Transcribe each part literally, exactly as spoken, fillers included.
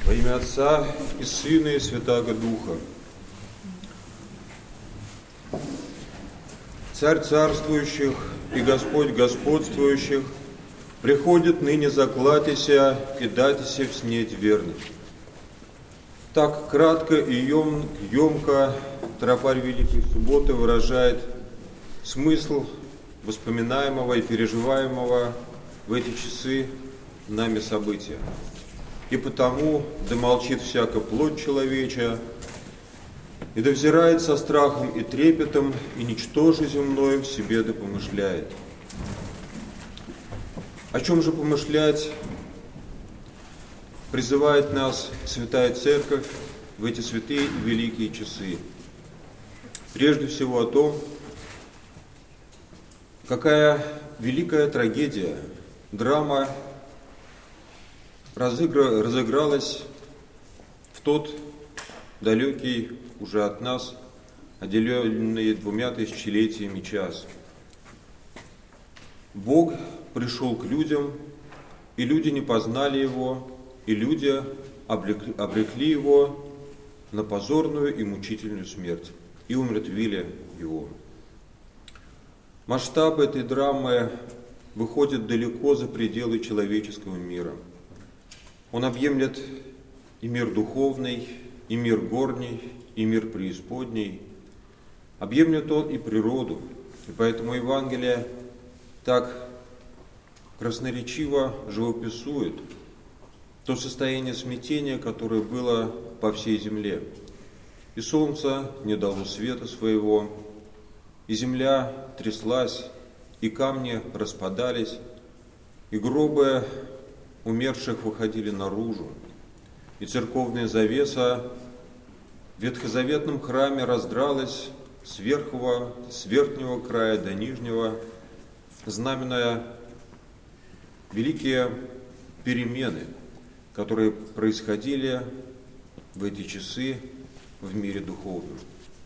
Во имя Отца и Сына и Святаго Духа. Царь царствующих и Господь господствующих, приходит ныне заклатися и датися в снеть верных. Так кратко и ем, емко тропарь Великой Субботы выражает смысл воспоминаемого и переживаемого в эти часы нами события. И потому да молчит всяка плоть человечья, и да взирает со страхом и трепетом, и ничтоже земное в себе да помышляет. О чем же помышлять призывает нас Святая Церковь в эти святые и великие часы? Прежде всего о том, какая великая трагедия, драма разыгра... разыгралась в тот далекий уже от нас, отделенный двумя тысячелетиями час. Бог пришел к людям, и люди не познали Его, и люди обрекли, обрекли Его на позорную и мучительную смерть, и умертвили Его. Масштаб этой драмы выходит далеко за пределы человеческого мира. Он объемлет и мир духовный, и мир горний, и мир преисподней. Объемлет он и природу, и поэтому Евангелие так красноречиво живописует то состояние смятения, которое было по всей земле. И солнце не дало света своего, и земля тряслась, и камни распадались, и гробы умерших выходили наружу, и церковная завеса в ветхозаветном храме раздралась с верхнего, с верхнего края до нижнего, знаменуя великие перемены, которые происходили в эти часы в мире духовном.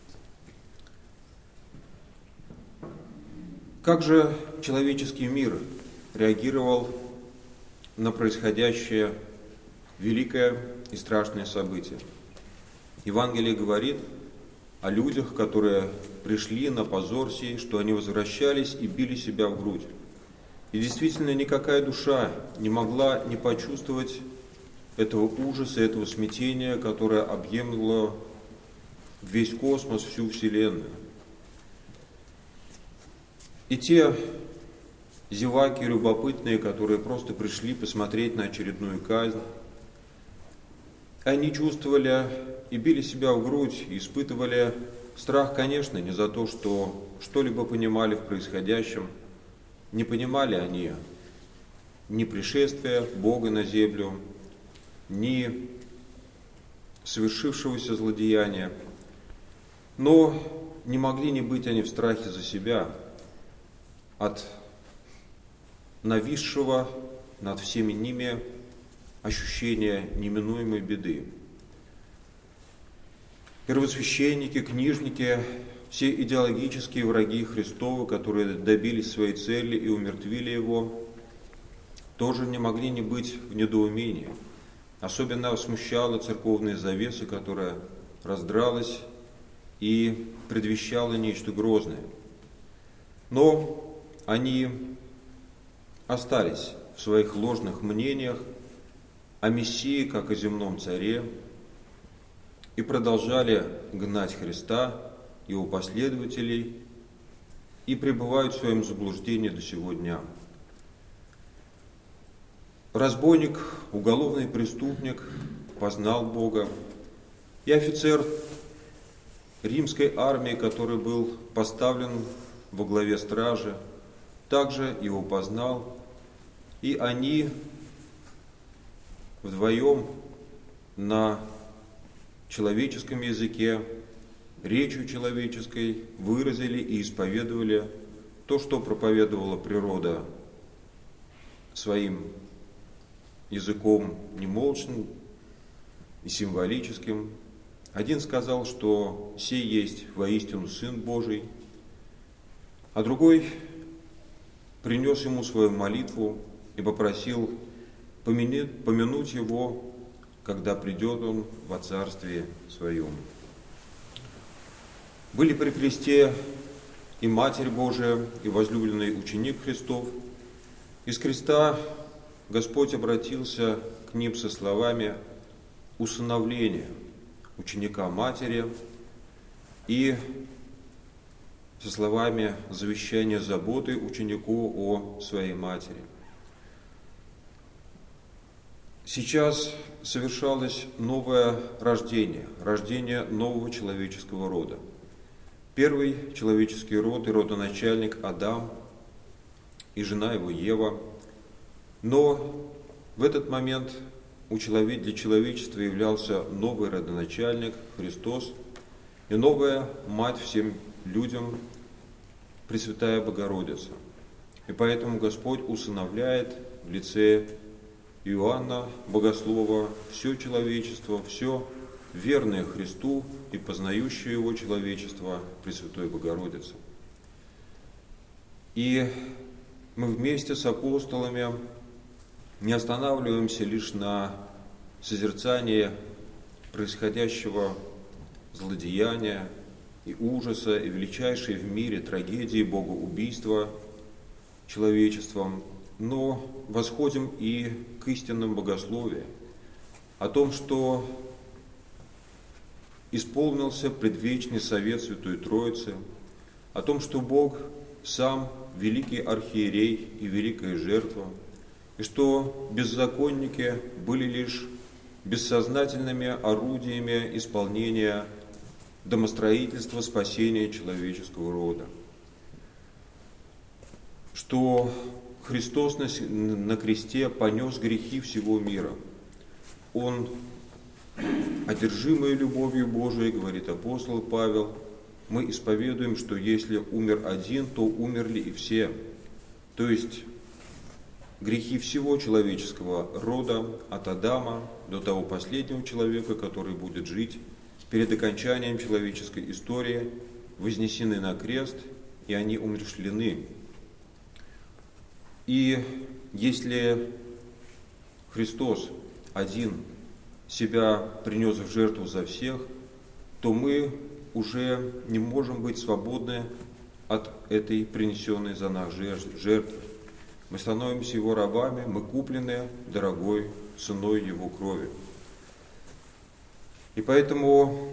Как же человеческий мир реагировал на происходящее великое и страшное событие? Евангелие говорит о людях, которые пришли на позор сей, что они возвращались и били себя в грудь. И действительно, никакая душа не могла не почувствовать этого ужаса, этого смятения, которое объемло весь космос, всю Вселенную. И те зеваки любопытные, которые просто пришли посмотреть на очередную казнь, они чувствовали и били себя в грудь, и испытывали страх, конечно, не за то, что что-либо понимали в происходящем. Не понимали они ни пришествия Бога на землю, ни совершившегося злодеяния. Но не могли не быть они в страхе за себя от нависшего над всеми ними ощущения неминуемой беды. Первосвященники, книжники, все идеологические враги Христовы, которые добились своей цели и умертвили Его, тоже не могли не быть в недоумении. Особенно смущала церковная завеса, которая раздралась и предвещала нечто грозное. Но они остались в своих ложных мнениях о Мессии, как о земном царе, и продолжали гнать Христа, Его последователей, и пребывают в своем заблуждении до сего дня. Разбойник, уголовный преступник познал Бога, и офицер римской армии, который был поставлен во главе стражи, также Его познал, и они вдвоем на человеческом языке, речью человеческой выразили и исповедовали то, что проповедовала природа своим языком немолчным и символическим. Один сказал, что сей есть воистину Сын Божий, а другой принес ему свою молитву и попросил помянуть его когда придет Он во Царствие Своем. Были при кресте и Матерь Божия, и возлюбленный ученик Христов. Из креста Господь обратился к ним со словами усыновления ученика Матери и со словами завещания заботы ученику о своей матери. Сейчас совершалось новое рождение, рождение нового человеческого рода. Первый человеческий род и родоначальник Адам и жена его Ева. Но в этот момент у человек, для человечества являлся новый родоначальник Христос и новая мать всем людям, Пресвятая Богородица. И поэтому Господь усыновляет в лице Иоанна Богослова все человечество, все верное Христу и познающее Его человечество Пресвятой Богородицы. И мы вместе с апостолами не останавливаемся лишь на созерцании происходящего злодеяния и ужаса, и величайшей в мире трагедии богоубийства человечеством, но восходим и к истинным богословиям, о том, что исполнился предвечный совет Святой Троицы, о том, что Бог сам великий архиерей и великая жертва, и что беззаконники были лишь бессознательными орудиями исполнения домостроительства спасения человеческого рода, что Христос на кресте понес грехи всего мира. Он, одержимый любовью Божией, говорит апостол Павел, мы исповедуем, что если умер один, то умерли и все. То есть грехи всего человеческого рода, от Адама до того последнего человека, который будет жить перед окончанием человеческой истории, вознесены на крест, и они умерщвлены. И если Христос один себя принес в жертву за всех, то мы уже не можем быть свободны от этой принесенной за нас жертвы. Мы становимся Его рабами, мы куплены дорогой ценой Его крови. И поэтому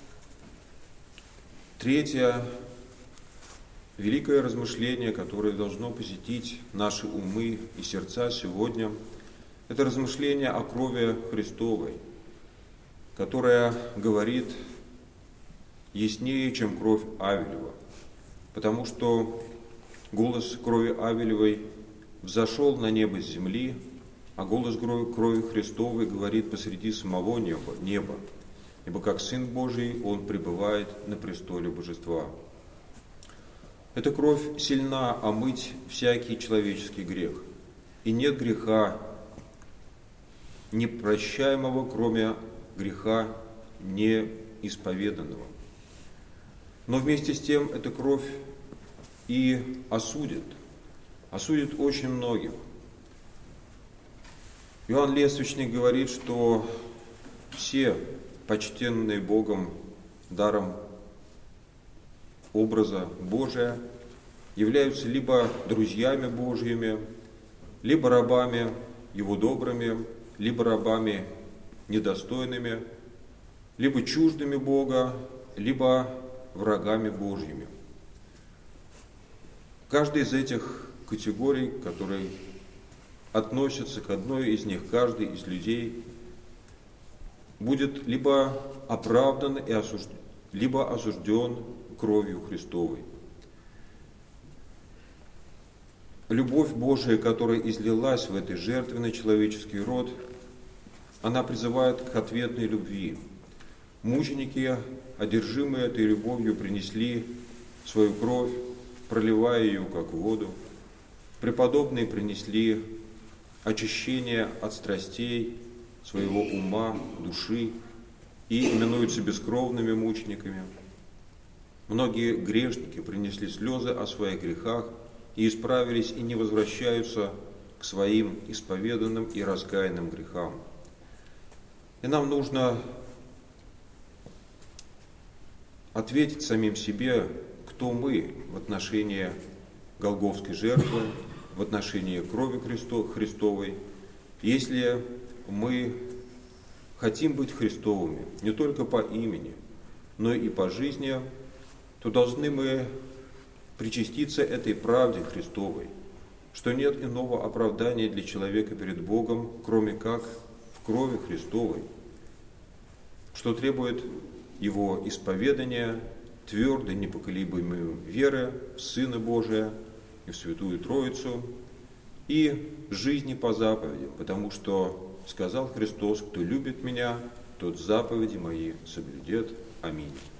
третье великое размышление, которое должно посетить наши умы и сердца сегодня, это размышление о крови Христовой, которая говорит яснее, чем кровь Авелева, потому что голос крови Авелевой взошел на небо с земли, а голос крови Христовой говорит посреди самого неба, неба, ибо как Сын Божий Он пребывает на престоле Божества. Эта кровь сильна омыть всякий человеческий грех, и нет греха непрощаемого, кроме греха неисповеданного. Но вместе с тем эта кровь и осудит, осудит очень многих. Иоанн Лествичник говорит, что все почтенные Богом даром образа Божия являются либо друзьями Божьими, либо рабами Его добрыми, либо рабами недостойными, либо чуждыми Бога, либо врагами Божьими. Каждая из этих категорий, которые относятся к одной из них, каждый из людей, будет либо оправдан и осужден, либо осужден кровью Христовой. Любовь Божия, которая излилась в этой жертве на человеческий род, она призывает к ответной любви. Мученики, одержимые этой любовью, принесли свою кровь, проливая ее как воду. Преподобные принесли очищение от страстей своего ума, души и именуются бескровными мучениками. Многие грешники принесли слезы о своих грехах и исправились и не возвращаются к своим исповеданным и раскаянным грехам. И нам нужно ответить самим себе, кто мы в отношении Голгофской жертвы, в отношении крови Христовой, если мы хотим быть Христовыми не только по имени, но и по жизни, то должны мы причаститься этой правде Христовой, что нет иного оправдания для человека перед Богом, кроме как в крови Христовой, что требует его исповедания, твердой, непоколебимой веры в Сына Божия и в Святую Троицу, и жизни по заповеди, потому что сказал Христос: кто любит Меня, тот заповеди Мои соблюдет. Аминь.